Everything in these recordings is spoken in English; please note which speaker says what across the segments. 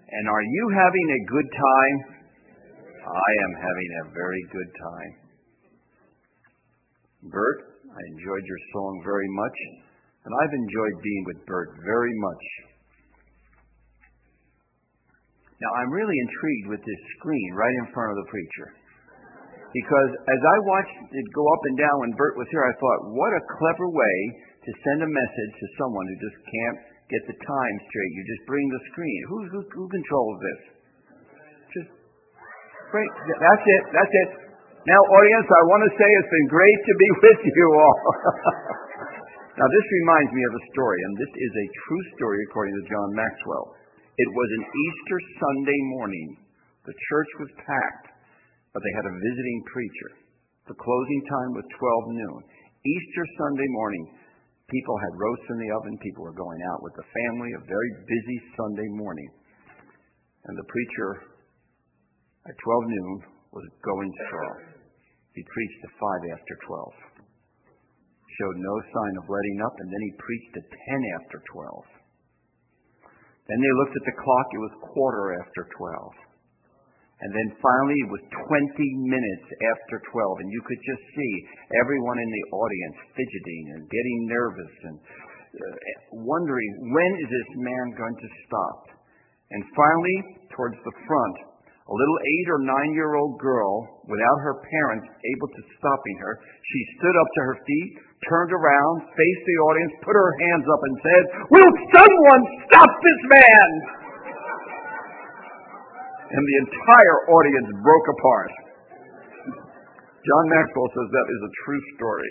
Speaker 1: And are you having a good time? I am having a very good time. Bert, I enjoyed your song very much, and I've enjoyed being with Bert very much. Now, I'm really intrigued with this screen right in front of the preacher, because as I watched it go up and down when Bert was here, I thought, what a clever way to send a message to someone who just can't get the time straight. You just bring the screen. Who controls this? Just great. That's it. Now, audience, I want to say it's been great to be with you all. Now, this reminds me of a story, and this is a true story according to John Maxwell. It was an Easter Sunday morning. The church was packed, but they had a visiting preacher. The closing time was 12 noon. Easter Sunday morning. People had roasts in the oven. People were going out with the family. A very busy Sunday morning. And the preacher, at 12 noon, was going strong. He preached at 5 after 12. Showed no sign of letting up, and then he preached at 10 after 12. Then they looked at the clock. It was quarter after 12. And then finally it was 20 minutes after 12, and you could just see everyone in the audience fidgeting and getting nervous and wondering, when is this man going to stop? And finally, towards the front, a little 8 or 9-year-old girl, without her parents able to stopping her, she stood up to her feet, turned around, faced the audience, put her hands up and said, "Will someone stop this man?" And the entire audience broke apart. John Maxwell says that is a true story.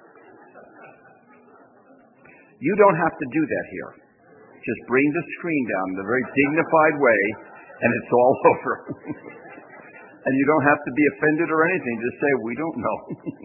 Speaker 1: You don't have to do that here. Just bring the screen down in a very dignified way, and it's all over. And you don't have to be offended or anything. Just say, we don't know.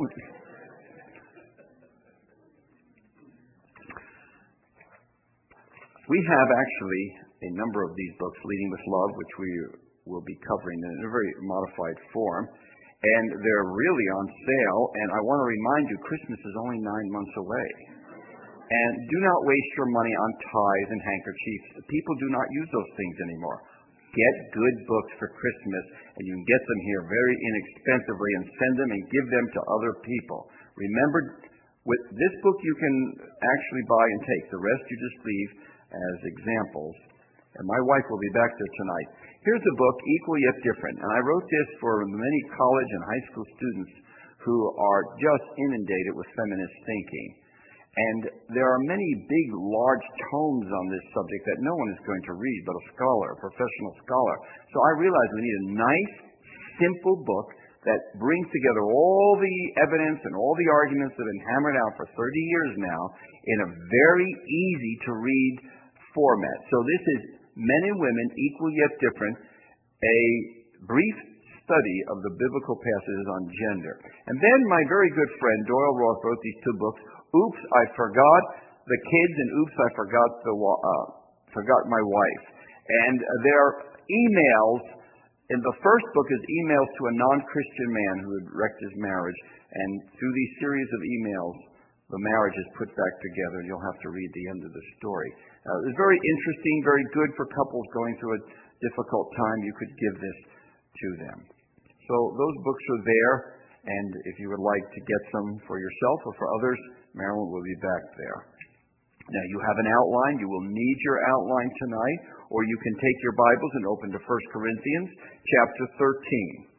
Speaker 1: We have actually a number of these books, Leading with Love, which we will be covering in a very modified form. And they're really on sale. And I want to remind you, Christmas is only 9 months away. And do not waste your money on ties and handkerchiefs. People do not use those things anymore. Get good books for Christmas, and you can get them here very inexpensively and send them and give them to other people. Remember, with this book you can actually buy and take. The rest you just leave as examples. And my wife will be back there tonight. Here's a book, Equal Yet Different. And I wrote this for many college and high school students who are just inundated with feminist thinking. And there are many big, large tomes on this subject that no one is going to read but a scholar, a professional scholar. So I realized we need a nice, simple book that brings together all the evidence and all the arguments that have been hammered out for 30 years now in a very easy-to-read format. So this is Men and Women, Equal Yet Different, a brief study of the biblical passages on gender. And then my very good friend Doyle Roth wrote these two books, Oops, I Forgot the Kids, and Oops, I Forgot My Wife. And their emails, in the first book is emails to a non-Christian man who had wrecked his marriage. And through these series of emails, the marriage is put back together, and you'll have to read the end of the story. It's very interesting, very good for couples going through a difficult time. You could give this to them. So those books are there, and if you would like to get some for yourself or for others, Marilyn will be back there. Now, you have an outline. You will need your outline tonight, or you can take your Bibles and open to 1 Corinthians chapter 13.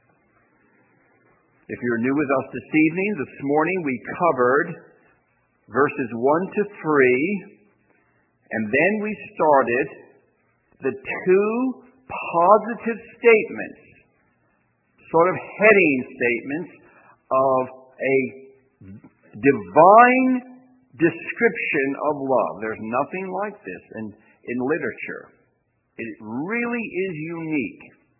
Speaker 1: If you're new with us this evening, this morning we covered verses 1 to 3, and then we started the two positive statements, sort of heading statements of a divine description of love. There's nothing like this in literature. It really is unique.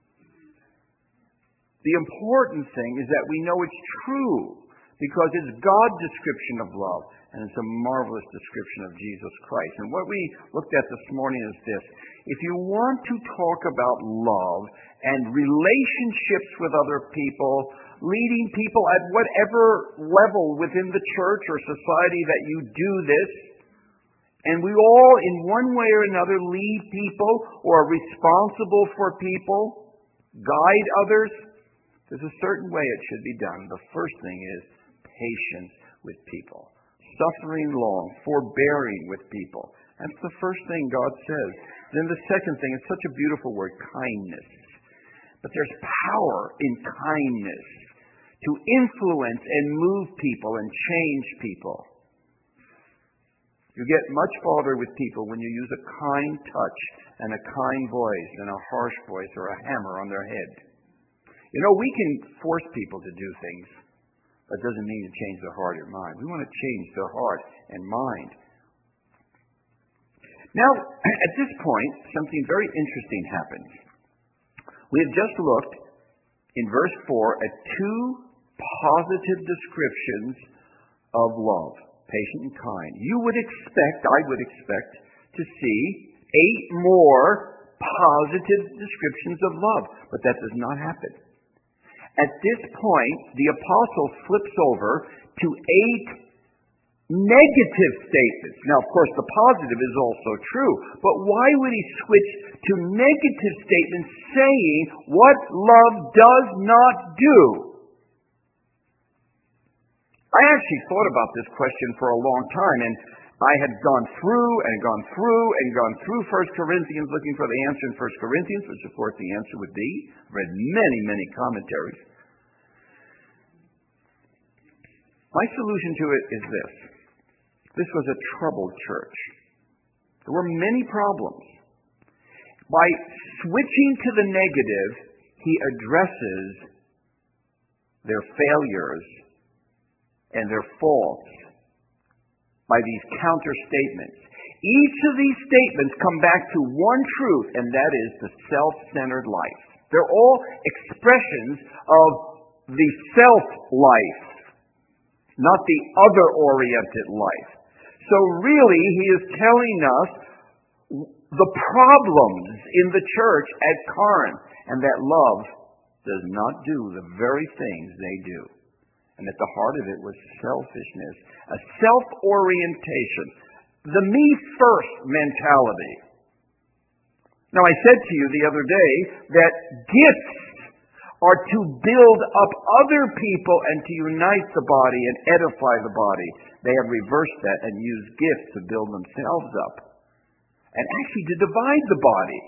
Speaker 1: The important thing is that we know it's true because it's God's description of love, and it's a marvelous description of Jesus Christ. And what we looked at this morning is this. If you want to talk about love and relationships with other people, leading people at whatever level within the church or society that you do this, And we all, in one way or another, lead people or are responsible for people, guide others. There's a certain way it should be done. The first thing is patience with people. Suffering long, forbearing with people. That's the first thing God says. Then the second thing is such a beautiful word, kindness. But there's power in kindness to influence and move people and change people. You get much farther with people when you use a kind touch and a kind voice and a harsh voice or a hammer on their head. You know, we can force people to do things. That doesn't mean to change their heart or mind. We want to change their heart and mind. Now, at this point, something very interesting happens. We have just looked in verse 4 at two positive descriptions of love, patient and kind. I would expect to see 8 more positive descriptions of love, but that does not happen. At this point, the apostle flips over to 8 negative statements. Now, of course, the positive is also true, but why would he switch to negative statements saying what love does not do? I actually thought about this question for a long time, and I had gone through 1 Corinthians looking for the answer in 1 Corinthians, which of course the answer would be. Read many, many commentaries. My solution to it is this. This was a troubled church. There were many problems. By switching to the negative, he addresses their failures and their faults by these counter statements. Each of these statements come back to one truth, and that is the self-centered life. They're all expressions of the self-life, not the other-oriented life. So really, he is telling us the problems in the church at Corinth, and that love does not do the very things they do. And at the heart of it was selfishness, a self-orientation, the me-first mentality. Now, I said to you the other day that gifts are to build up other people and to unite the body and edify the body. They have reversed that and used gifts to build themselves up and actually to divide the body.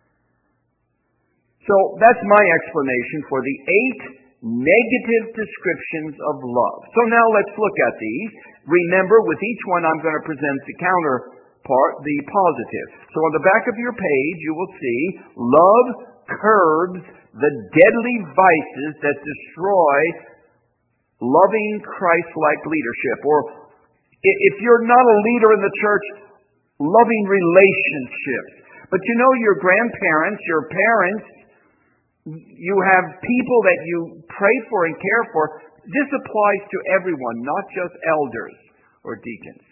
Speaker 1: So that's my explanation for the 8 negative descriptions of love. So now let's look at these. Remember, with each one I'm going to present the counterpart, the positive. So on the back of your page you will see love curbs the deadly vices that destroy loving Christ-like leadership. Or if you're not a leader in the church, loving relationships. But you know, your grandparents, your parents, you have people that you pray for and care for. This applies to everyone, not just elders or deacons.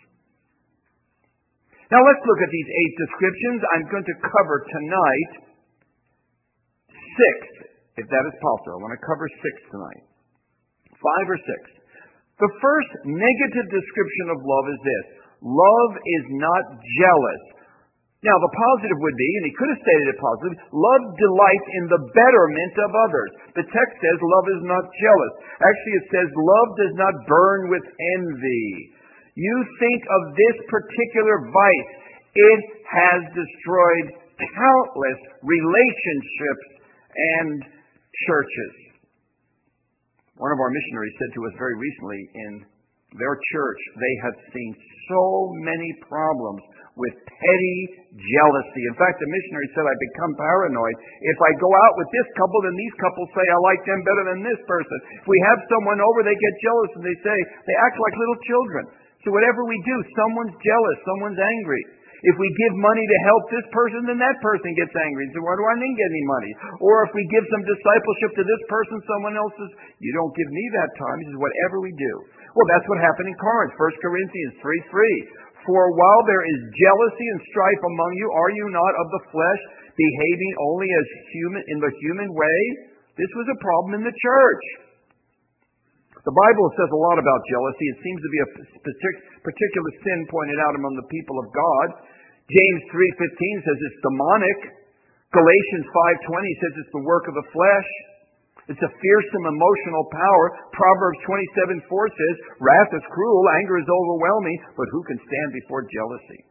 Speaker 1: Now let's look at these 8 descriptions. I'm going to cover tonight 6, if that is possible. I want to cover 6 tonight. 5 or 6. The first negative description of love is this. Love is not jealous. Now, the positive would be, and he could have stated it positive, love delights in the betterment of others. The text says love is not jealous. Actually, it says love does not burn with envy. You think of this particular vice. It has destroyed countless relationships and churches. One of our missionaries said to us very recently in their church, they had seen so many problems with petty jealousy. In fact, the missionary said, I become paranoid. If I go out with this couple, then these couples say I like them better than this person. If we have someone over, they get jealous and they act like little children. So whatever we do, someone's jealous, someone's angry. If we give money to help this person, then that person gets angry. So why do I need any money? Or if we give some discipleship to this person, someone else says, you don't give me that time. He says, whatever we do. Well, that's what happened in Corinth. 1 Corinthians 3:3. For while there is jealousy and strife among you, are you not of the flesh, behaving only as human in the human way? This was a problem in the church. The Bible says a lot about jealousy. It seems to be a particular sin pointed out among the people of God. James 3:15 says it's demonic. Galatians 5:20 says it's the work of the flesh. It's a fearsome emotional power. Proverbs 27:4 says, wrath is cruel, anger is overwhelming, but who can stand before jealousy?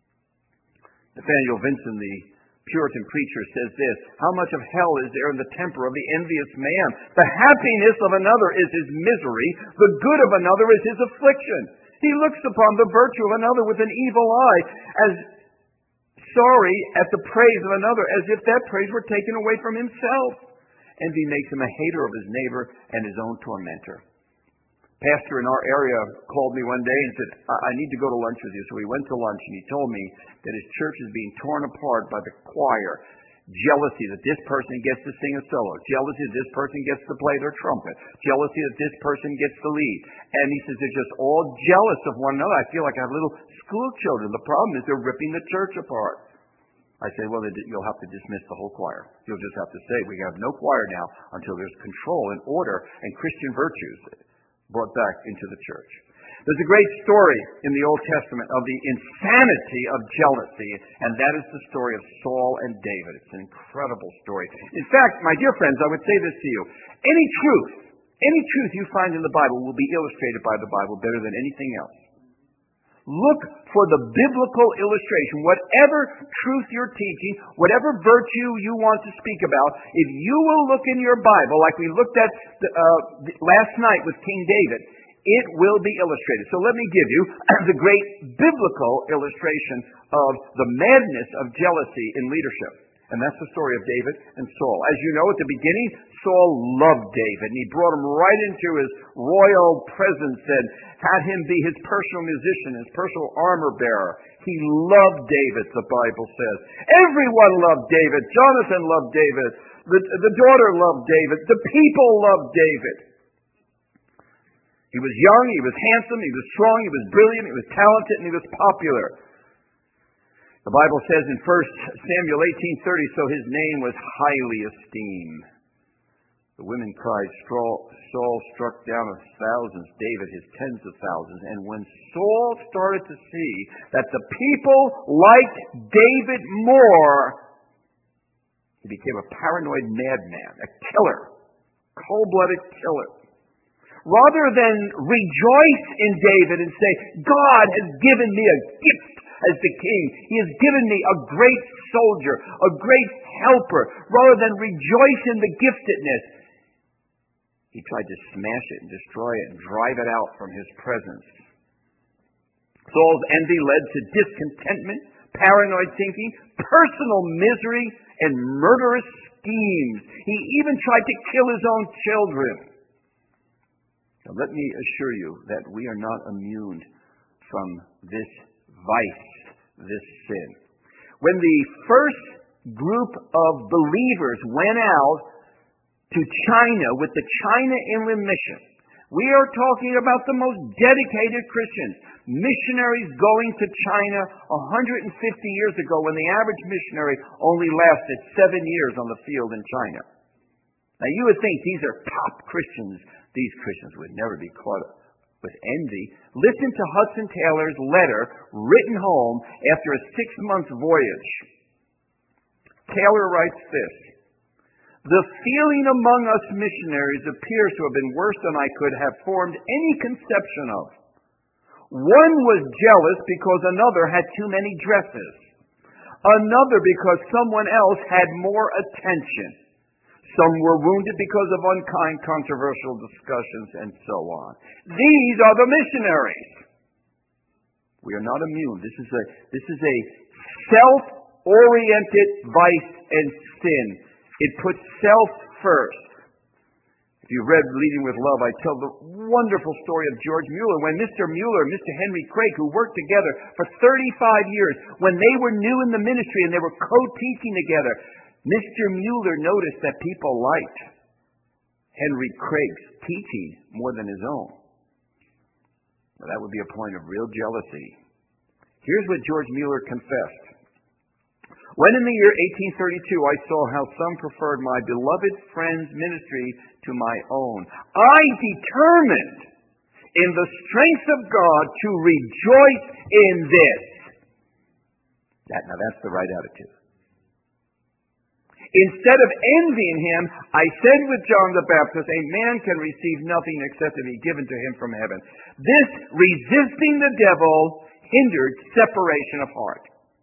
Speaker 1: Nathaniel Vincent, the Puritan preacher, says this: how much of hell is there in the temper of the envious man? The happiness of another is his misery. The good of another is his affliction. He looks upon the virtue of another with an evil eye, as sorry at the praise of another, as if that praise were taken away from himself. Envy makes him a hater of his neighbor and his own tormentor. Pastor in our area called me one day and said, I need to go to lunch with you. So we went to lunch, and he told me that his church is being torn apart by the choir. Jealousy that this person gets to sing a solo. Jealousy that this person gets to play their trumpet. Jealousy that this person gets to lead. And he says they're just all jealous of one another. I feel like I have little school children. The problem is they're ripping the church apart. I say, well, you'll have to dismiss the whole choir. You'll just have to say, we have no choir now until there's control and order and Christian virtues brought back into the church. There's a great story in the Old Testament of the insanity of jealousy, and that is the story of Saul and David. It's an incredible story. In fact, my dear friends, I would say this to you. Any truth you find in the Bible will be illustrated by the Bible better than anything else. Look for the biblical illustration. Whatever truth you're teaching, whatever virtue you want to speak about, if you will look in your Bible, like we looked at last night with King David, it will be illustrated. So let me give you the great biblical illustration of the madness of jealousy in leadership. And that's the story of David and Saul. As you know, at the beginning, Saul loved David, and he brought him right into his royal presence and had him be his personal musician, his personal armor bearer. He loved David, the Bible says. Everyone loved David. Jonathan loved David. The daughter loved David. The people loved David. He was young, he was handsome, he was strong, he was brilliant, he was talented, and he was popular. The Bible says in 1 Samuel 18:30, so his name was highly esteemed. The women cried, Saul struck down thousands, David his tens of thousands. And when Saul started to see that the people liked David more, he became a paranoid madman, a killer, cold-blooded killer. Rather than rejoice in David and say, God has given me a gift as the king. He has given me a great soldier, a great helper. Rather than rejoice in the giftedness, he tried to smash it and destroy it and drive it out from his presence. Saul's envy led to discontentment, paranoid thinking, personal misery, and murderous schemes. He even tried to kill his own children. Now, let me assure you that we are not immune from this vice, this sin. When the first group of believers went out to China with the China Inland Mission, we are talking about the most dedicated Christians, missionaries going to China 150 years ago when the average missionary only lasted 7 years on the field in China. Now you would think these are top Christians. These Christians would never be caught up with envy. Listen to Hudson Taylor's letter written home after a 6-month voyage. Taylor writes this: the feeling among us missionaries appears to have been worse than I could have formed any conception of. One was jealous because another had too many dresses. Another because someone else had more attention. Some were wounded because of unkind, controversial discussions, and so on. These are the missionaries. We are not immune. This is a self-oriented vice and sin. It puts self first. If you've read Leading with Love, I tell the wonderful story of George Mueller. When Mr. Mueller and Mr. Henry Craig, who worked together for 35 years, when they were new in the ministry and they were co-teaching together, Mr. Mueller noticed that people liked Henry Craig's teaching more than his own. Well, that would be a point of real jealousy. Here's what George Mueller confessed. When in the year 1832 I saw how some preferred my beloved friend's ministry to my own, I determined in the strength of God to rejoice in this. Now that's the right attitude. Instead of envying him, I said with John the Baptist, a man can receive nothing except to be given to him from heaven. This resisting the devil hindered separation of heart.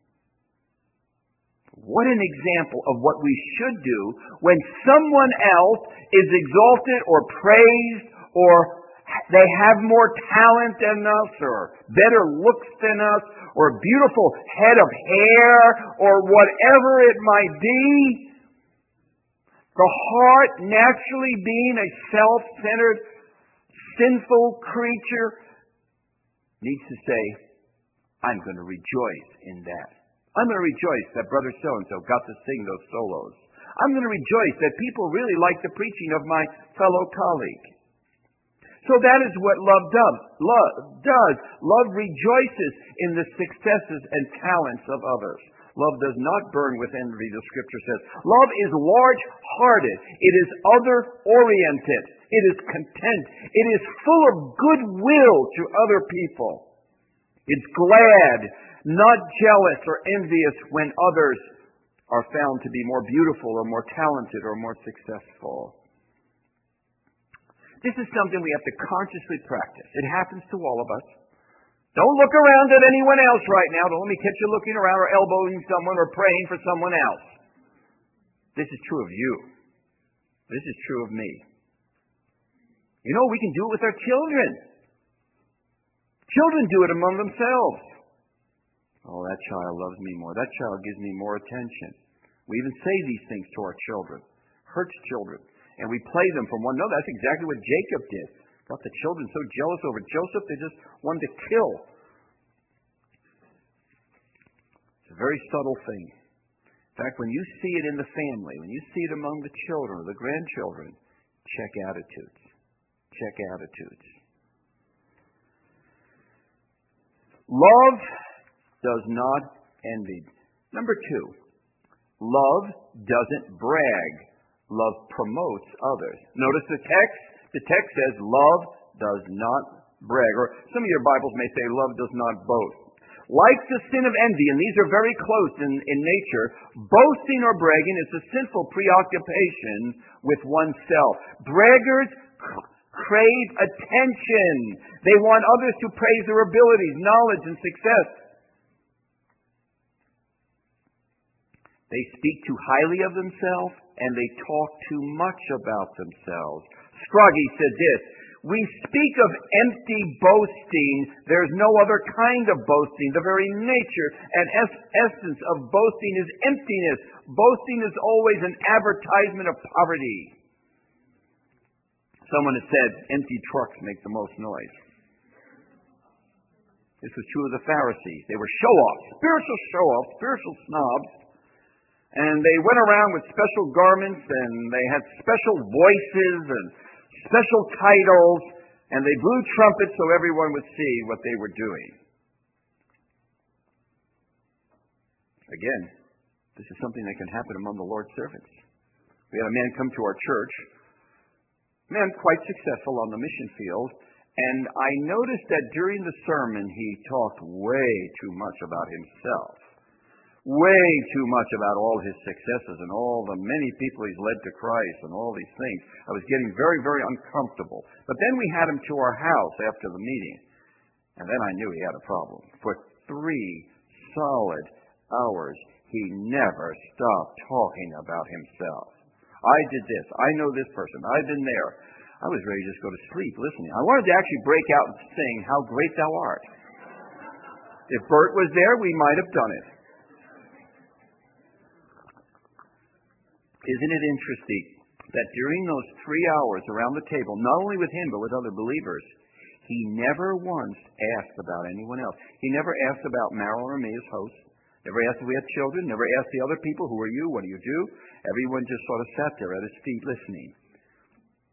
Speaker 1: What an example of what we should do when someone else is exalted or praised, or they have more talent than us, or better looks than us, or a beautiful head of hair, or whatever it might be. The heart, naturally being a self-centered, sinful creature, needs to say, I'm going to rejoice in that. I'm going to rejoice that Brother So-and-so got to sing those solos. I'm going to rejoice that people really like the preaching of my fellow colleague. So that is what love does. Love rejoices in the successes and talents of others. Love does not burn with envy, the Scripture says. Love is large-hearted. It is other-oriented. It is content. It is full of goodwill to other people. It's glad, not jealous or envious when others are found to be more beautiful or more talented or more successful. This is something we have to consciously practice. It happens to all of us. Don't look around at anyone else right now. Don't let me catch you looking around or elbowing someone or praying for someone else. This is true of you. This is true of me. You know, we can do it with our children. Children do it among themselves. Oh, that child loves me more. That child gives me more attention. We even say these things to our children. Hurts children. And we play them from one. No, that's exactly what Jacob did. Got the children so jealous over Joseph, they just wanted to kill. It's a very subtle thing. In fact, when you see it in the family, when you see it among the children or the grandchildren, check attitudes. Check attitudes. Love does not envy. Number 2, love doesn't brag. Love promotes others. Notice the text. The text says love does not brag. Or some of your Bibles may say love does not boast. Like the sin of envy, and these are very close in nature, boasting or bragging is a sinful preoccupation with oneself. Braggers crave attention. They want others to praise their abilities, knowledge, and success. They speak too highly of themselves, and they talk too much about themselves. Scroggie said this, we speak of empty boasting. There's no other kind of boasting. The very nature and essence of boasting is emptiness. Boasting is always an advertisement of poverty. Someone has said, empty trucks make the most noise. This was true of the Pharisees. They were show-offs, spiritual snobs. And they went around with special garments, and they had special voices and special titles, and they blew trumpets so everyone would see what they were doing. Again, this is something that can happen among the Lord's servants. We had a man come to our church, a man quite successful on the mission field, and I noticed that during the sermon he talked way too much about himself. Way too much about all his successes and all the many people he's led to Christ and all these things. I was getting very, very uncomfortable. But then we had him to our house after the meeting. And then I knew he had a problem. For 3 solid hours, he never stopped talking about himself. I did this. I know this person. I've been there. I was ready to just go to sleep listening. I wanted to actually break out and sing, How Great Thou Art. If Bert was there, we might have done it. Isn't it interesting that during those 3 hours around the table, not only with him but with other believers, he never once asked about anyone else. He never asked about Marilyn or me as hosts. Never asked if we had children. Never asked the other people, who are you? What do you do? Everyone just sort of sat there at his feet listening.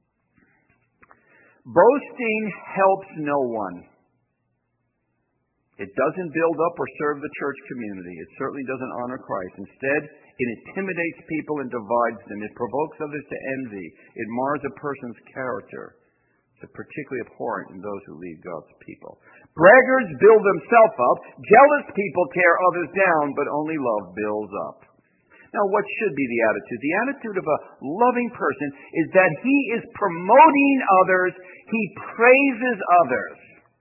Speaker 1: Boasting helps no one. It doesn't build up or serve the church community. It certainly doesn't honor Christ. Instead, it intimidates people and divides them. It provokes others to envy. It mars a person's character. It's particularly abhorrent in those who lead God's people. Braggarts build themselves up. Jealous people tear others down, but only love builds up. Now, what should be the attitude? The attitude of a loving person is that he is promoting others. He praises others.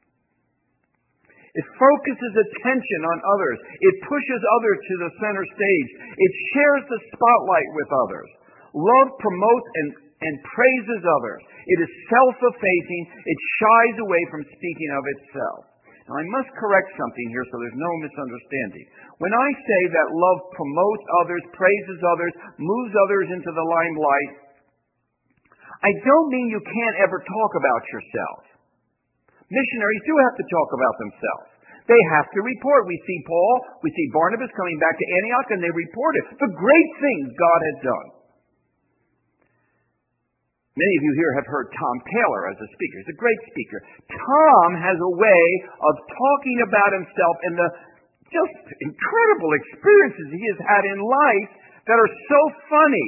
Speaker 1: It focuses attention on others. It pushes others to the center stage. It shares the spotlight with others. Love promotes and praises others. It is self-effacing. It shies away from speaking of itself. Now, I must correct something here so there's no misunderstanding. When I say that love promotes others, praises others, moves others into the limelight, I don't mean you can't ever talk about yourself. Missionaries do have to talk about themselves. They have to report. We see Paul, we see Barnabas coming back to Antioch, and they reported the great things God had done. Many of you here have heard Tom Taylor as a speaker. He's a great speaker. Tom has a way of talking about himself and the just incredible experiences he has had in life that are so funny.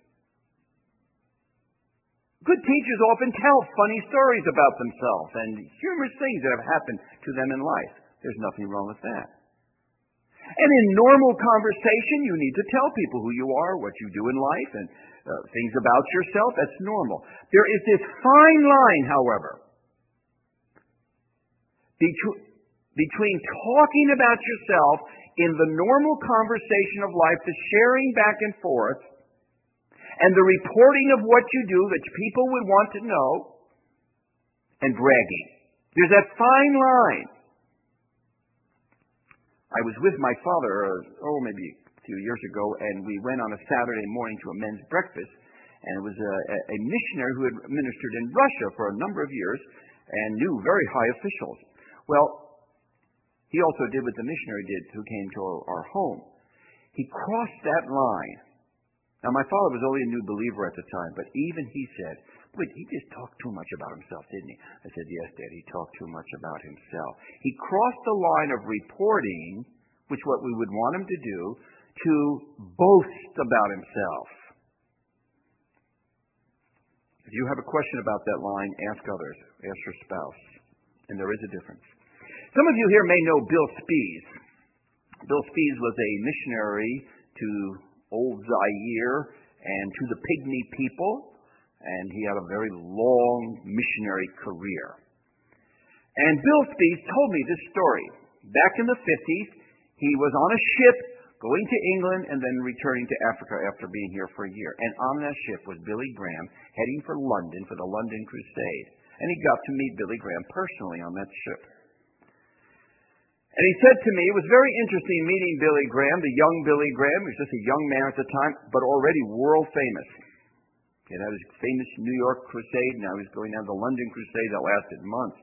Speaker 1: Good teachers often tell funny stories about themselves and humorous things that have happened to them in life. There's nothing wrong with that. And in normal conversation, you need to tell people who you are, what you do in life, and things about yourself. That's normal. There is this fine line, however, between talking about yourself in the normal conversation of life, the sharing back and forth, and the reporting of what you do that people would want to know, and bragging. There's that fine line. I was with my father, maybe a few years ago, and we went on a Saturday morning to a men's breakfast, and it was a missionary who had ministered in Russia for a number of years and knew very high officials. Well, he also did what the missionary did who came to our home. He crossed that line. Now, my father was only a new believer at the time, but even he said, "Wait, he just talked too much about himself, didn't he?" I said, "Yes, Dad, he talked too much about himself." He crossed the line of reporting, which is what we would want him to do, to boast about himself. If you have a question about that line, ask others. Ask your spouse. And there is a difference. Some of you here may know Bill Spies. Bill Spies was a missionary to Old Zaire and to the Pygmy people, and he had a very long missionary career. And Bill Spies told me this story. Back in the 50s, he was on a ship going to England and then returning to Africa after being here for a year. And on that ship was Billy Graham heading for London for the London Crusade. And he got to meet Billy Graham personally on that ship. And he said to me, it was very interesting meeting Billy Graham, the young Billy Graham. He was just a young man at the time, but already world famous. He had his famous New York crusade. Now he's going down the London crusade that lasted months.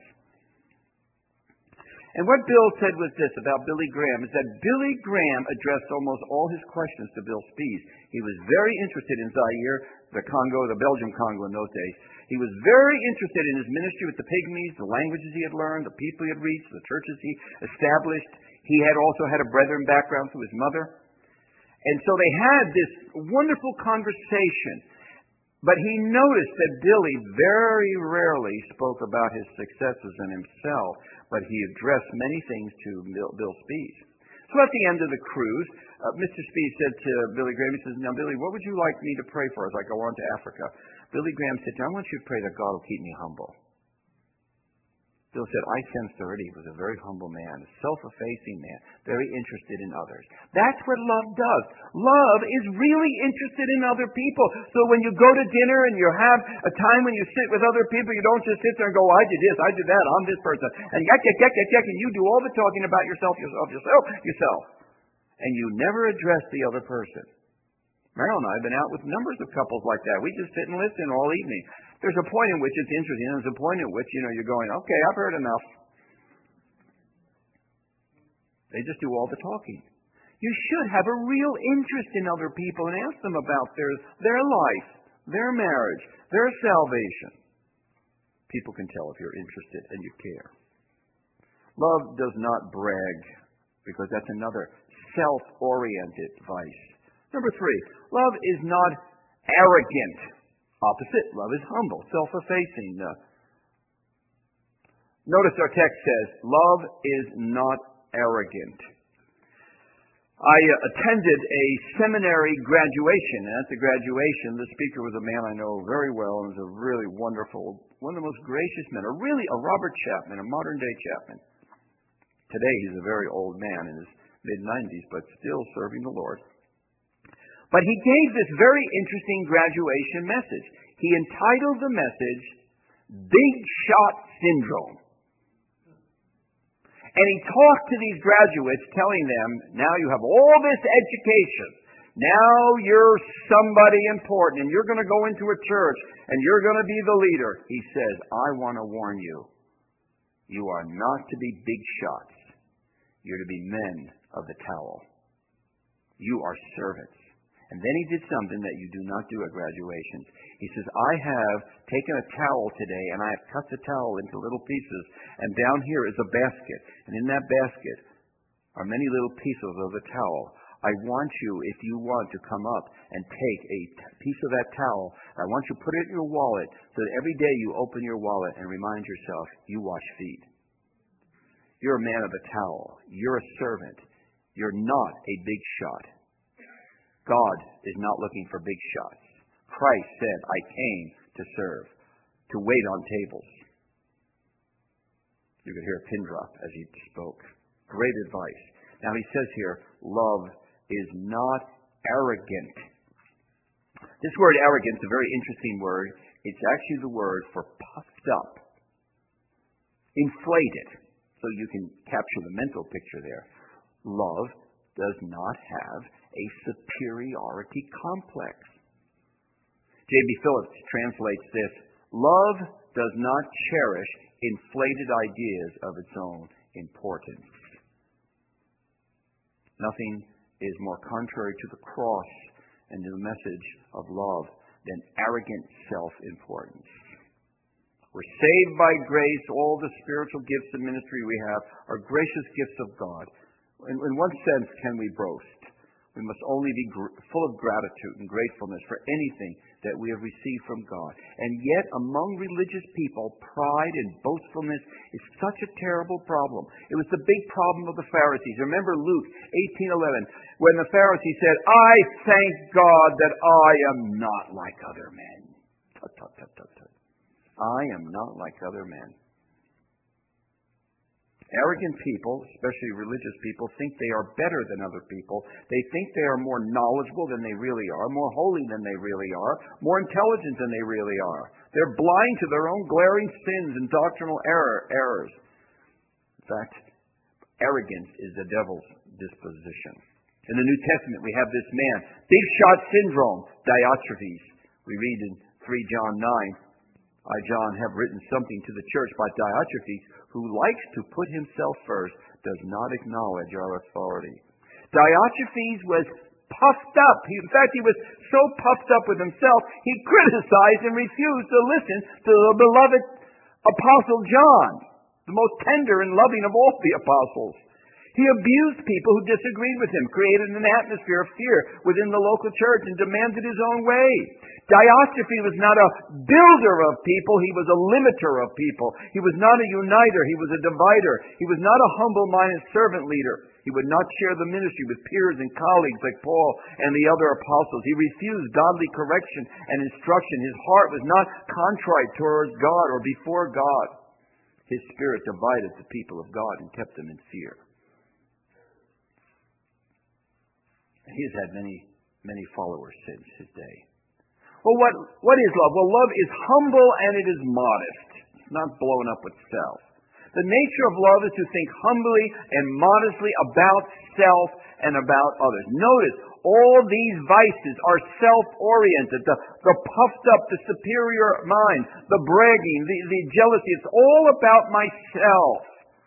Speaker 1: And what Bill said was this about Billy Graham, is that Billy Graham addressed almost all his questions to Bill Spies. He was very interested in Zaire, the Congo, the Belgian Congo in those days. He was very interested in his ministry with the Pygmies, the languages he had learned, the people he had reached, the churches he established. He had also had a Brethren background through his mother. And so they had this wonderful conversation. But he noticed that Billy very rarely spoke about his successes and himself, but he addressed many things to Bill Spies. So at the end of the cruise, Mr. Spies said to Billy Graham, he says, "Now, Billy, what would you like me to pray for as I go on to Africa?" Billy Graham said, "I want you to pray that God will keep me humble." Bill said, "I sensed already he was a very humble man, a self-effacing man, very interested in others." That's what love does. Love is really interested in other people. So when you go to dinner and you have a time when you sit with other people, you don't just sit there and go, "I did this, I did that, I'm this person," and and you do all the talking about yourself. And you never address the other person. Meryl and I have been out with numbers of couples like that. We just sit and listen all evening. There's a point in which it's interesting, and there's a point in which, you're going, "Okay, I've heard enough." They just do all the talking. You should have a real interest in other people and ask them about their life, their marriage, their salvation. People can tell if you're interested and you care. Love does not brag, because that's another self-oriented vice. Number 3, love is not arrogant. Opposite, love is humble, self-effacing. Notice our text says, love is not arrogant. I attended a seminary graduation, and at the graduation, the speaker was a man I know very well, and was a really wonderful, one of the most gracious men, a Robert Chapman, a modern-day Chapman. Today, he's a very old man in his mid-90s, but still serving the Lord. But he gave this very interesting graduation message. He entitled the message, Big Shot Syndrome. And he talked to these graduates, telling them, now you have all this education. Now you're somebody important, and you're going to go into a church, and you're going to be the leader. He says, I want to warn you, you are not to be big shots. You're to be men of the towel. You are servants. And then he did something that you do not do at graduations. He says, I have taken a towel today, and I have cut the towel into little pieces, and down here is a basket. And in that basket are many little pieces of the towel. I want you, if you want, to come up and take a piece of that towel. I want you to put it in your wallet, so that every day you open your wallet and remind yourself, you wash feet. You're a man of the towel. You're a servant. You're not a big shot. God is not looking for big shots. Christ said, I came to serve, to wait on tables. You could hear a pin drop as he spoke. Great advice. Now he says here, love is not arrogant. This word arrogant is a very interesting word. It's actually the word for puffed up, inflated. So you can capture the mental picture there. Love does not have a superiority complex. J.B. Phillips translates this, love does not cherish inflated ideas of its own importance. Nothing is more contrary to the cross and to the message of love than arrogant self-importance. We're saved by grace. All the spiritual gifts and ministry we have are gracious gifts of God. In what sense can we boast? We must only be full of gratitude and gratefulness for anything that we have received from God. And yet, among religious people, pride and boastfulness is such a terrible problem. It was the big problem of the Pharisees. Remember Luke 18:11, when the Pharisee said, I thank God that I am not like other men. Tut, tut, tut, tut, tut. I am not like other men. Arrogant people, especially religious people, think they are better than other people. They think they are more knowledgeable than they really are, more holy than they really are, more intelligent than they really are. They're blind to their own glaring sins and doctrinal errors. In fact, arrogance is the devil's disposition. In the New Testament, we have this man, big shot syndrome, Diotrephes. We read in 3 John 9, I, John, have written something to the church by Diotrephes, who likes to put himself first, does not acknowledge our authority. Diotrephes was puffed up. In fact, he was so puffed up with himself, he criticized and refused to listen to the beloved Apostle John, the most tender and loving of all the apostles. He abused people who disagreed with him, created an atmosphere of fear within the local church, and demanded his own way. Diotrephes was not a builder of people, he was a limiter of people. He was not a uniter, he was a divider. He was not a humble-minded servant leader. He would not share the ministry with peers and colleagues like Paul and the other apostles. He refused godly correction and instruction. His heart was not contrite towards God or before God. His spirit divided the people of God and kept them in fear. He has had many followers since his day. Well, what is love? Well, love is humble and it is modest. It's not blown up with self. The nature of love is to think humbly and modestly about self and about others. Notice, all these vices are self-oriented. The puffed up, the superior mind, the bragging, the jealousy. It's all about myself.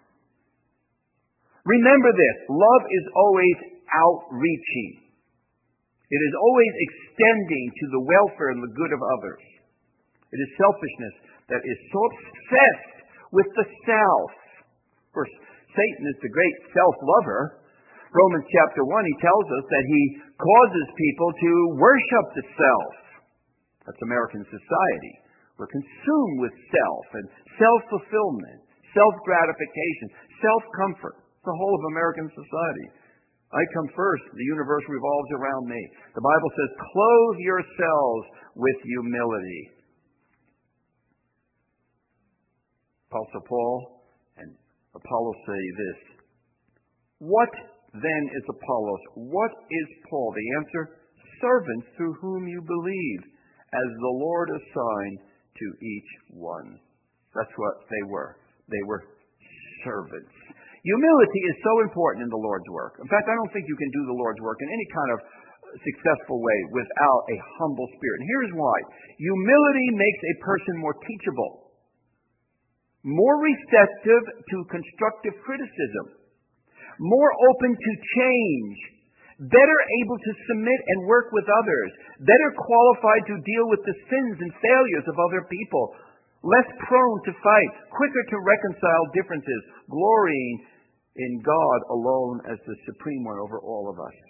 Speaker 1: Remember this, love is always outreaching. It is always extending to the welfare and the good of others. It is selfishness that is so obsessed with the self. Verse Satan is the great self-lover. Romans chapter 1, he tells us that he causes people to worship the self. That's American society. We're consumed with self and self-fulfillment, self-gratification, self-comfort. The whole of American society. I come first. The universe revolves around me. The Bible says, clothe yourselves with humility. Apostle Paul and Apollos say this. What then is Apollos? What is Paul? The answer, servants through whom you believe, as the Lord assigned to each one. That's what they were. They were servants. Humility is so important in the Lord's work. In fact, I don't think you can do the Lord's work in any kind of successful way without a humble spirit. And here's why. Humility makes a person more teachable, more receptive to constructive criticism, more open to change, better able to submit and work with others, better qualified to deal with the sins and failures of other people, less prone to fight, quicker to reconcile differences, glorying in God alone as the supreme one over all of us.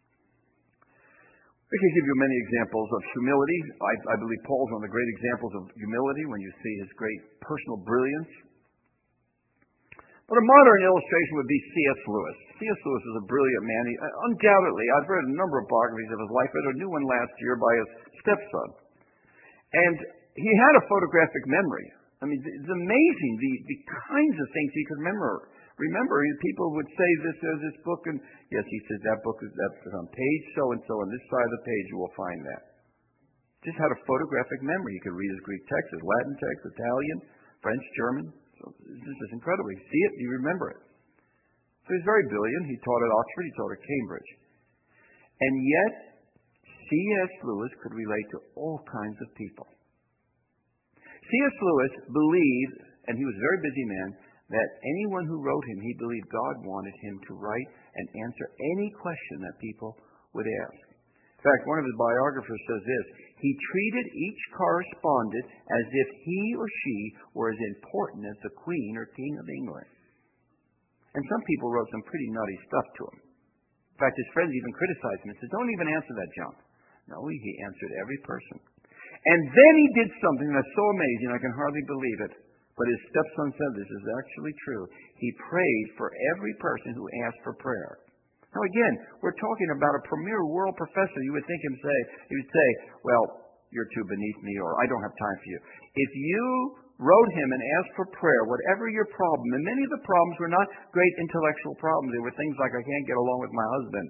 Speaker 1: I can give you many examples of humility. I believe Paul's one of the great examples of humility when you see his great personal brilliance. But a modern illustration would be C.S. Lewis. C.S. Lewis was a brilliant man. Undoubtedly, I've read a number of biographies of his life. I read a new one last year by his stepson. And he had a photographic memory. I mean, it's amazing the kinds of things he could remember. People would say there's this book, and yes, he says that's on page so-and-so, on this side of the page you will find that. Just had a photographic memory. He could read his Greek text, his Latin text, Italian, French, German. So this is incredible. You see it, you remember it. So he's very brilliant. He taught at Oxford, he taught at Cambridge. And yet, C.S. Lewis could relate to all kinds of people. C.S. Lewis believed, and he was a very busy man, that anyone who wrote him, he believed God wanted him to write and answer any question that people would ask. In fact, one of his biographers says this, he treated each correspondent as if he or she were as important as the Queen or King of England. And some people wrote some pretty nutty stuff to him. In fact, his friends even criticized him and said, don't even answer that junk. No, he answered every person. And then he did something that's so amazing, I can hardly believe it. But his stepson said this is actually true. He prayed for every person who asked for prayer. Now again, we're talking about a premier world professor. You would think he would say, well, you're too beneath me, or I don't have time for you. If you wrote him and asked for prayer, whatever your problem, and many of the problems were not great intellectual problems. They were things like, I can't get along with my husband.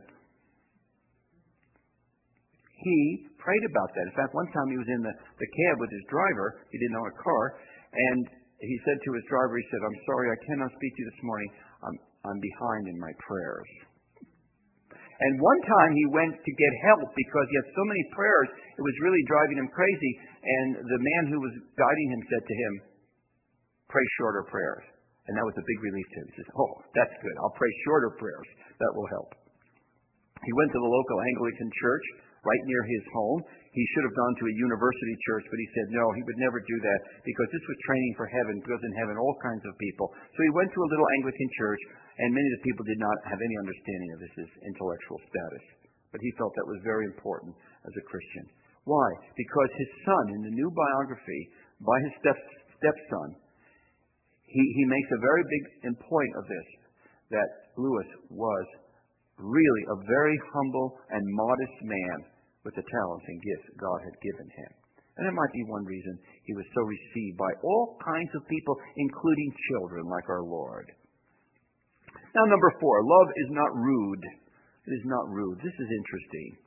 Speaker 1: He prayed about that. In fact, one time he was in the cab with his driver. He didn't own a car. And he said to his driver, he said, I'm sorry, I cannot speak to you this morning. I'm behind in my prayers. And one time he went to get help because he had so many prayers, it was really driving him crazy. And the man who was guiding him said to him, pray shorter prayers. And that was a big relief to him. He says, oh, that's good. I'll pray shorter prayers. That will help. He went to the local Anglican church right near his home. He should have gone to a university church, but he said no, he would never do that because this was training for heaven, because in heaven all kinds of people. So he went to a little Anglican church, and many of the people did not have any understanding of his intellectual status. But he felt that was very important as a Christian. Why? Because his son, in the new biography, by his stepson, he makes a very big point of this, that Lewis was really a very humble and modest man with the talents and gifts God had given him. And that might be one reason he was so received by all kinds of people, including children like our Lord. Now, number 4, love is not rude. It is not rude. This is interesting.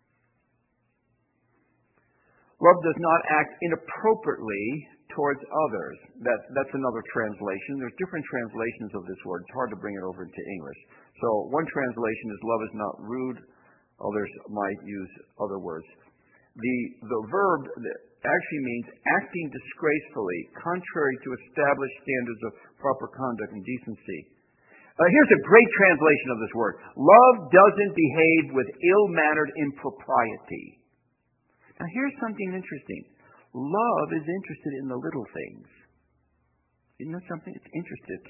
Speaker 1: Love does not act inappropriately towards others. That's another translation. There's different translations of this word. It's hard to bring it over into English. So one translation is love is not rude. Others might use other words. The verb actually means acting disgracefully, contrary to established standards of proper conduct and decency. Here's a great translation of this word. Love doesn't behave with ill-mannered impropriety. Now here's something interesting. Love is interested in the little things. You know something? It's interested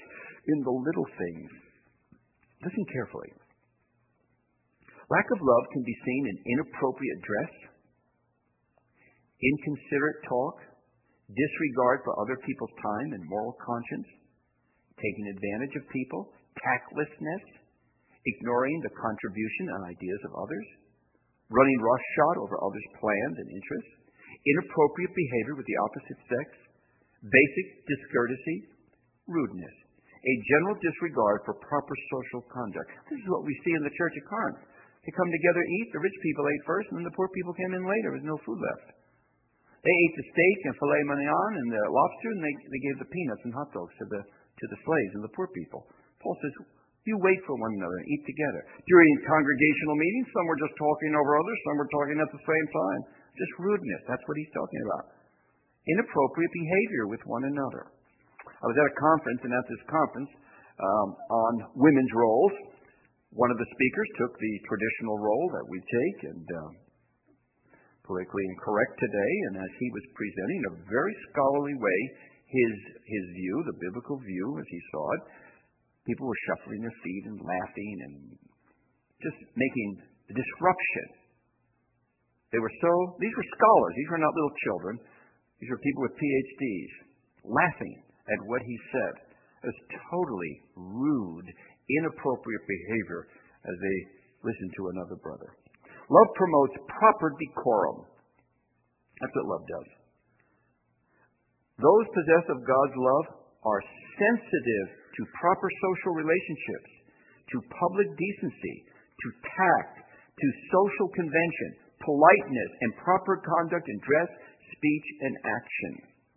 Speaker 1: in the little things. Listen carefully. Lack of love can be seen in inappropriate dress, inconsiderate talk, disregard for other people's time and moral conscience, taking advantage of people, tactlessness, ignoring the contribution and ideas of others, running roughshod over others' plans and interests, inappropriate behavior with the opposite sex, basic discourtesy, rudeness, a general disregard for proper social conduct. This is what we see in the church at Corinth. They come together, eat. The rich people ate first, and then the poor people came in later. There was no food left. They ate the steak and filet mignon and the lobster, and they gave the peanuts and hot dogs to the slaves and the poor people. Paul says, you wait for one another and eat together. During congregational meetings, some were just talking over others, some were talking at the same time. Just rudeness. That's what he's talking about. Inappropriate behavior with one another. I was at a conference, and at this conference on women's roles, one of the speakers took the traditional role that we take, and politically incorrect today, and as he was presenting in a very scholarly way his view, the biblical view as he saw it, people were shuffling their feet and laughing and just making a disruption. These were scholars. These were not little children. These were people with PhDs laughing at what he said. It was totally rude, inappropriate behavior as they listened to another brother. Love promotes proper decorum. That's what love does. Those possessed of God's love are sensitive to proper social relationships, to public decency, to tact, to social convention, politeness, and proper conduct in dress, speech, and action.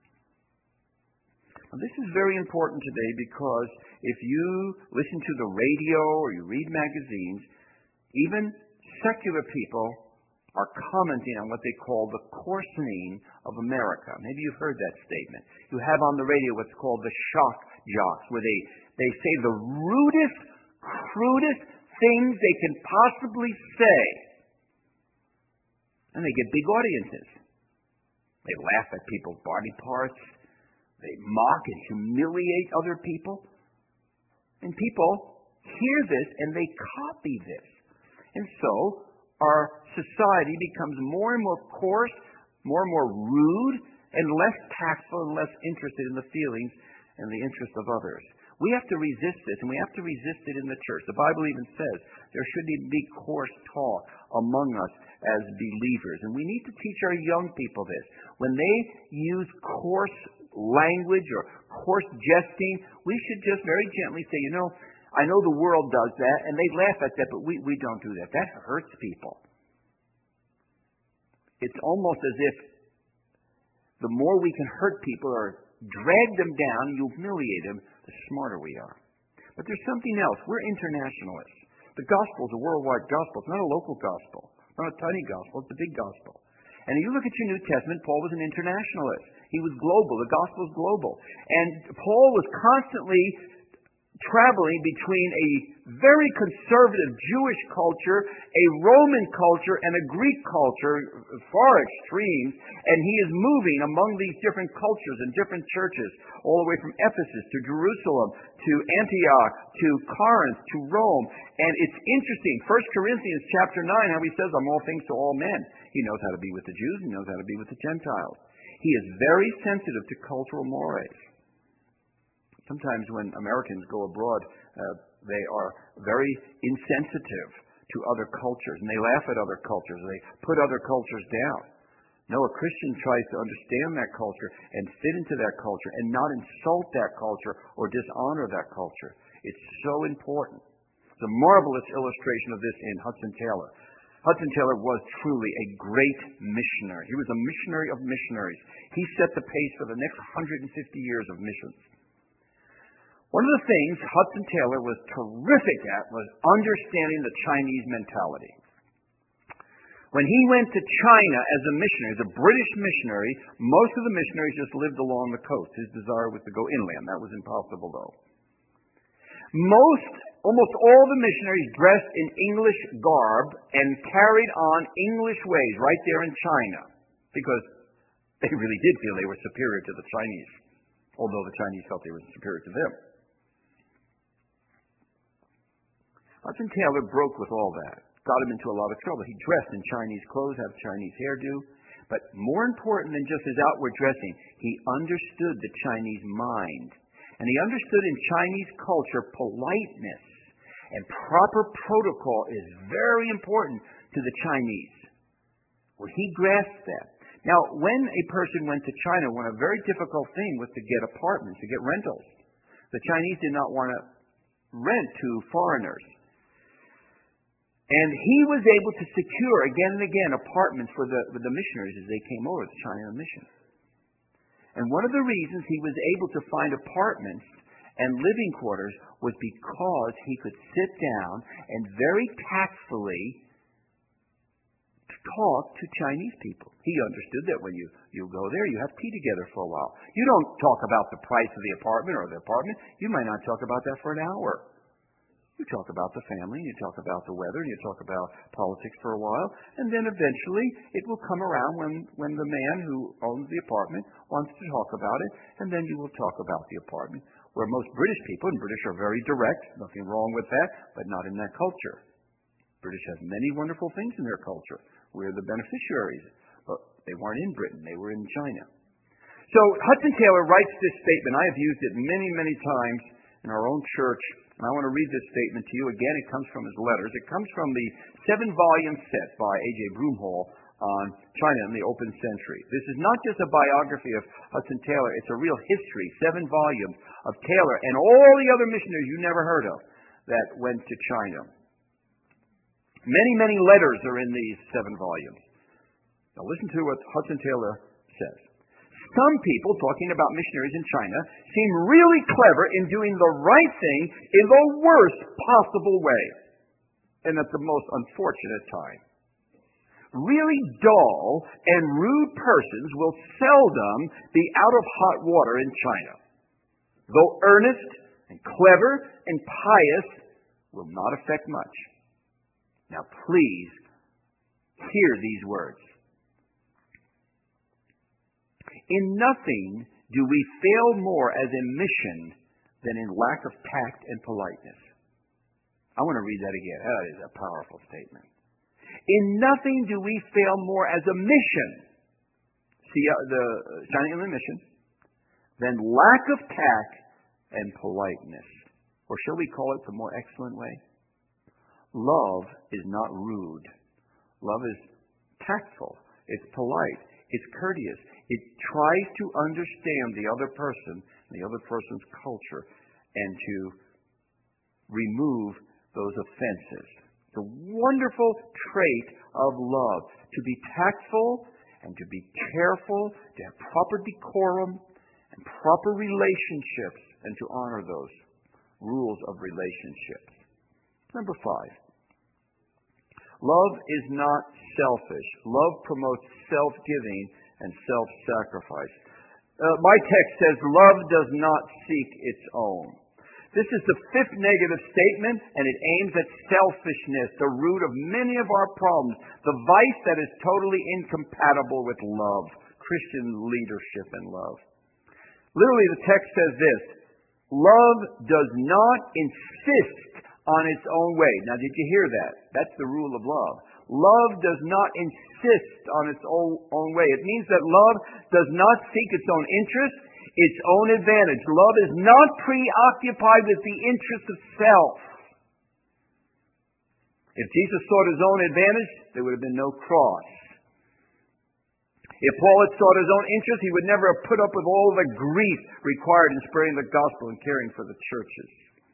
Speaker 1: Now, this is very important today because if you listen to the radio or you read magazines, even secular people are commenting on what they call the coarsening of America. Maybe you've heard that statement. You have on the radio what's called the shock jocks, where they say the rudest, crudest things they can possibly say. And they get big audiences. They laugh at people's body parts. They mock and humiliate other people. And people hear this and they copy this. And so our society becomes more and more coarse, more and more rude, and less tactful and less interested in the feelings and the interests of others. We have to resist this, and we have to resist it in the church. The Bible even says there shouldn't be coarse talk among us as believers. And we need to teach our young people this. When they use coarse language or coarse jesting, we should just very gently say, I know the world does that, and they laugh at that, but we don't do that. That hurts people. It's almost as if the more we can hurt people or drag them down, humiliate them, the smarter we are. But there's something else. We're internationalists. The gospel is a worldwide gospel. It's not a local gospel. It's not a tiny gospel. It's a big gospel. And if you look at your New Testament, Paul was an internationalist. He was global. The gospel is global. And Paul was constantly traveling between a very conservative Jewish culture, a Roman culture, and a Greek culture, far extremes, and he is moving among these different cultures and different churches, all the way from Ephesus to Jerusalem to Antioch to Corinth to Rome. And it's interesting, 1 Corinthians chapter 9, how he says, I'm all things to all men. He knows how to be with the Jews, he knows how to be with the Gentiles. He is very sensitive to cultural mores. Sometimes when Americans go abroad, they are very insensitive to other cultures, and they laugh at other cultures. They put other cultures down. No, a Christian tries to understand that culture and fit into that culture and not insult that culture or dishonor that culture. It's so important. It's a marvelous illustration of this in Hudson Taylor. Hudson Taylor was truly a great missionary. He was a missionary of missionaries. He set the pace for the next 150 years of missions. One of the things Hudson Taylor was terrific at was understanding the Chinese mentality. When he went to China as a missionary, as a British missionary, most of the missionaries just lived along the coast. His desire was to go inland. That was impossible, though. Almost all the missionaries dressed in English garb and carried on English ways right there in China, because they really did feel they were superior to the Chinese, although the Chinese felt they were superior to them. Hudson Taylor broke with all that, got him into a lot of trouble. He dressed in Chinese clothes, had a Chinese hairdo. But more important than just his outward dressing, he understood the Chinese mind. And he understood in Chinese culture politeness and proper protocol is very important to the Chinese. Well, he grasped that. Now, when a person went to China, one a very difficult thing was to get apartments, to get rentals. The Chinese did not want to rent to foreigners. And he was able to secure again and again apartments for the missionaries as they came over to China on mission. And one of the reasons he was able to find apartments and living quarters was because he could sit down and very tactfully talk to Chinese people. He understood that when you go there, you have tea together for a while. You don't talk about the price of the apartment or the apartment. You might not talk about that for an hour. You talk about the family, and you talk about the weather, and you talk about politics for a while, and then eventually it will come around when the man who owns the apartment wants to talk about it, and then you will talk about the apartment. Where most British people, and British are very direct, nothing wrong with that, but not in that culture. British has many wonderful things in their culture. We're the beneficiaries, but they weren't in Britain, they were in China. So Hudson Taylor writes this statement. I have used it many, many times in our own church. And I want to read this statement to you. Again, it comes from his letters. It comes from the 7-volume set by A.J. Broomhall on China in the Open Century. This is not just a biography of Hudson Taylor. It's a real history, 7 volumes of Taylor and all the other missionaries you never heard of that went to China. Many, many letters are in these 7 volumes. Now listen to what Hudson Taylor says. Some people, talking about missionaries in China, seem really clever in doing the right thing in the worst possible way, and at the most unfortunate time. Really dull and rude persons will seldom be out of hot water in China. Though earnest and clever and pious will not affect much. Now please hear these words. In nothing do we fail more as a mission than in lack of tact and politeness. I want to read that again. That is a powerful statement. In nothing do we fail more as a mission, see the China Inland Mission, than lack of tact and politeness. Or shall we call it the more excellent way? Love is not rude. Love is tactful. It's polite. It's courteous. It tries to understand the other person, the other person's culture, and to remove those offenses. The wonderful trait of love, to be tactful and to be careful, to have proper decorum and proper relationships, and to honor those rules of relationships. Number 5. Love is not selfish. Love promotes self-giving and self-sacrifice. My text says, love does not seek its own. This is the 5th negative statement, and it aims at selfishness, the root of many of our problems, the vice that is totally incompatible with love, Christian leadership and love. Literally, the text says this, love does not insist on its own way. Now, did you hear that? That's the rule of love. Love does not insist on its own way. It means that love does not seek its own interest, its own advantage. Love is not preoccupied with the interest of self. If Jesus sought his own advantage, there would have been no cross. If Paul had sought his own interest, he would never have put up with all the grief required in spreading the gospel and caring for the churches.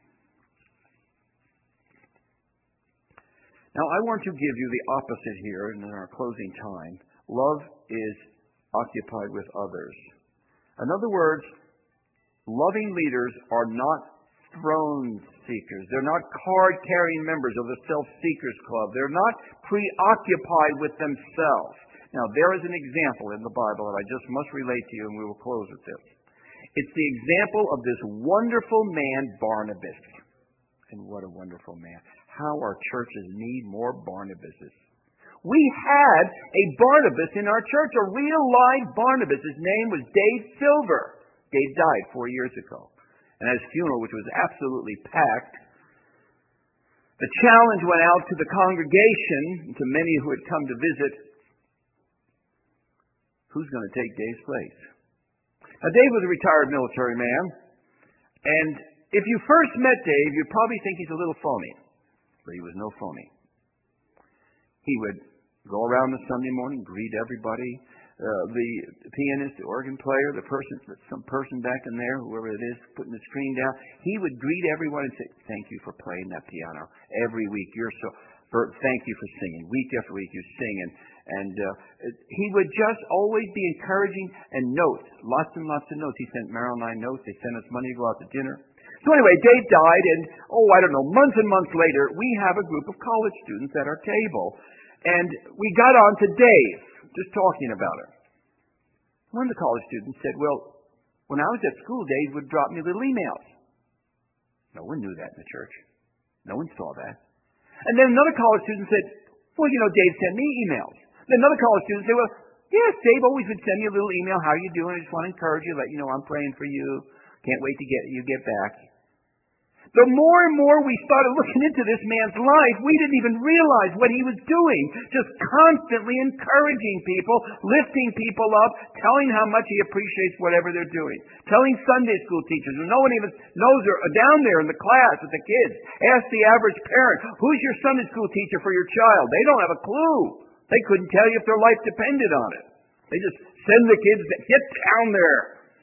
Speaker 1: Now, I want to give you the opposite here in our closing time. Love is occupied with others. In other words, loving leaders are not throne seekers. They're not card-carrying members of the self-seekers club. They're not preoccupied with themselves. Now, there is an example in the Bible that I just must relate to you, and we will close with this. It's the example of this wonderful man, Barnabas. And what a wonderful man. How our churches need more Barnabases. We had a Barnabas in our church, a real live Barnabas. His name was Dave Silver. Dave died 4 years ago. And at his funeral, which was absolutely packed, The challenge went out to the congregation, to many who had come to visit. Who's going to take Dave's place? Now, Dave was a retired military man, and if you first met Dave, you'd probably think he's a little phony, but he was no phony. He would go around the Sunday morning, greet everybody, the pianist, the organ player, some person back in there, whoever it is, putting the screen down. He would greet everyone and say, "Thank you for playing that piano every week. Thank you for singing. Week after week you sing." And he would just always be encouraging, and notes, lots and lots of notes. He sent Marilyn and I notes. They sent us money to go out to dinner. So anyway, Dave died, and months and months later, we have a group of college students at our table. And we got on to Dave, just talking about it. One of the college students said, "Well, when I was at school, Dave would drop me little emails." No one knew that in the church. No one saw that. And then another college student said, "Well, Dave sent me emails." Then another college student said, "Well, yes, Dave always would send me a little email. How are you doing? I just want to encourage you, let you know I'm praying for you. Can't wait to get back." The more and more we started looking into this man's life, we didn't even realize what he was doing. Just constantly encouraging people, lifting people up, telling how much he appreciates whatever they're doing. Telling Sunday school teachers who no one even knows are down there in the class with the kids. Ask the average parent, "Who's your Sunday school teacher for your child?" They don't have a clue. They couldn't tell you if their life depended on it. They just send the kids to get down there.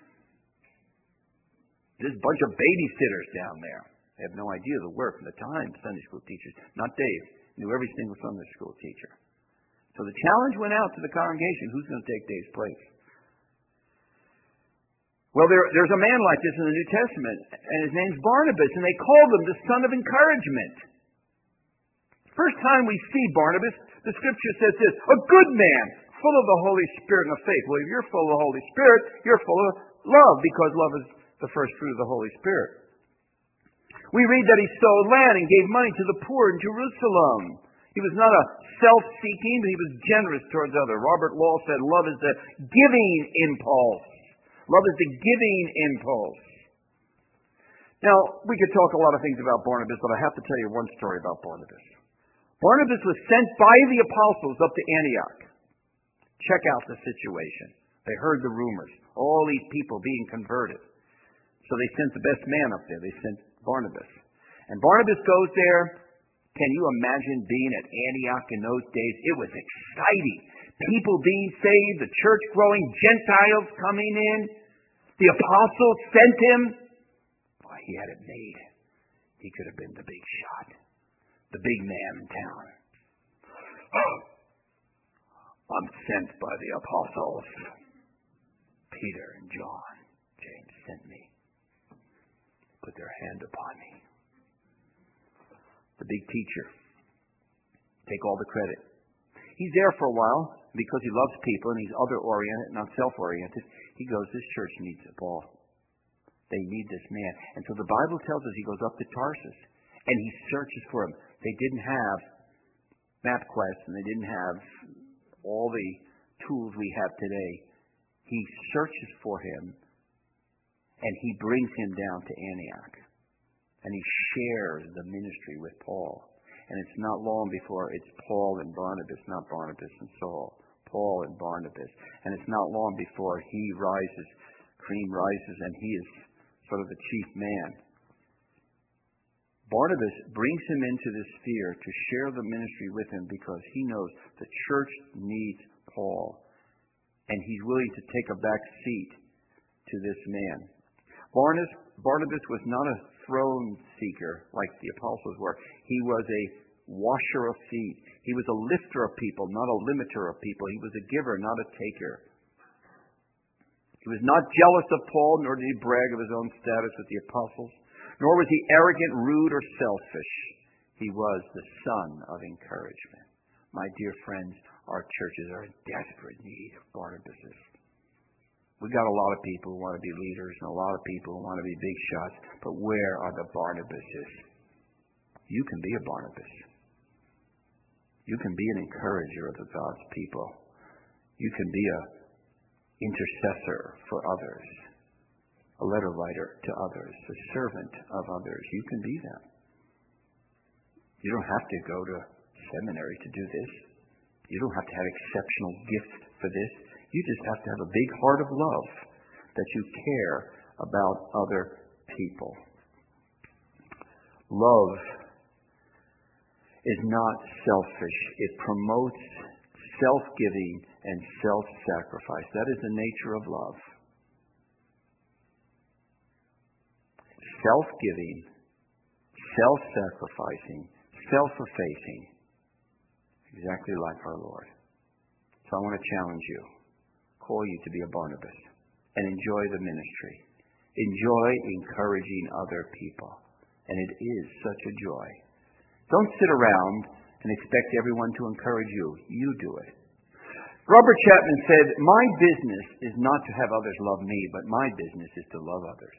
Speaker 1: There's a bunch of babysitters down there. They have no idea the work and the time Sunday school teachers, not Dave, knew every single Sunday school teacher. So the challenge went out to the congregation. Who's going to take Dave's place? Well, there's a man like this in the New Testament, and his name's Barnabas, and they called him the son of encouragement. First time we see Barnabas, the scripture says this, "A good man, full of the Holy Spirit and of faith." Well, if you're full of the Holy Spirit, you're full of love, because love is the first fruit of the Holy Spirit. We read that he sowed land and gave money to the poor in Jerusalem. He was not a self-seeking, but he was generous towards others. Robert Law said love is the giving impulse. Love is the giving impulse. Now, we could talk a lot of things about Barnabas, but I have to tell you one story about Barnabas. Barnabas was sent by the apostles up to Antioch. Check out the situation. They heard the rumors. All these people being converted. So they sent the best man up there. They sent Barnabas. And Barnabas goes there. Can you imagine being at Antioch in those days? It was exciting. People being saved, the church growing, Gentiles coming in. The apostles sent him. Boy, he had it made. He could have been the big shot. The big man in town. I'm sent by the apostles. Peter and John, James sent me. Put their hand upon me. The big teacher. Take all the credit. He's there for a while because he loves people and he's other-oriented, not self-oriented. He goes, this church needs a Paul. They need this man. And so the Bible tells us he goes up to Tarsus and he searches for him. They didn't have MapQuest and they didn't have all the tools we have today. He searches for him and he brings him down to Antioch. And he shares the ministry with Paul. And it's not long before it's Paul and Barnabas, not Barnabas and Saul. Paul and Barnabas. And it's not long before Cream rises, and he is sort of the chief man. Barnabas brings him into this sphere to share the ministry with him because he knows the church needs Paul. And he's willing to take a back seat to this man. Barnabas was not a throne seeker like the apostles were. He was a washer of feet. He was a lifter of people, not a limiter of people. He was a giver, not a taker. He was not jealous of Paul, nor did he brag of his own status with the apostles, nor was he arrogant, rude, or selfish. He was the son of encouragement. My dear friends, our churches are in desperate need of Barnabases. We got a lot of people who want to be leaders and a lot of people who want to be big shots, but where are the Barnabases? You can be a Barnabas. You can be an encourager of the God's people. You can be an intercessor for others, a letter writer to others, a servant of others. You can be that. You don't have to go to seminary to do this. You don't have to have exceptional gifts for this. You just have to have a big heart of love, that you care about other people. Love is not selfish. It promotes self-giving and self-sacrifice. That is the nature of love. Self-giving, self-sacrificing, self-effacing, exactly like our Lord. So I want to challenge you, call you to be a Barnabas, and enjoy the ministry. Enjoy encouraging other people. And it is such a joy. Don't sit around and expect everyone to encourage you. You do it. Robert Chapman said, "My business is not to have others love me, but my business is to love others."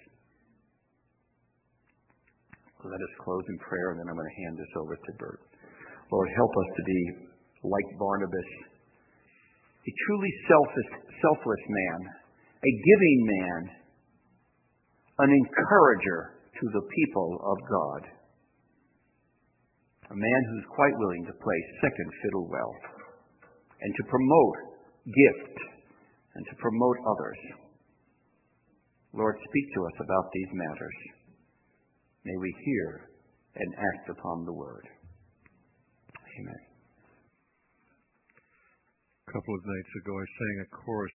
Speaker 1: Let us close in prayer, and then I'm going to hand this over to Bert. Lord, help us to be like Barnabas, a truly selfless man, a giving man, an encourager to the people of God, a man who's quite willing to play second fiddle well, and to promote gift, and to promote others. Lord, speak to us about these matters. May we hear and act upon the word. Amen.
Speaker 2: A couple of nights ago, I sang a chorus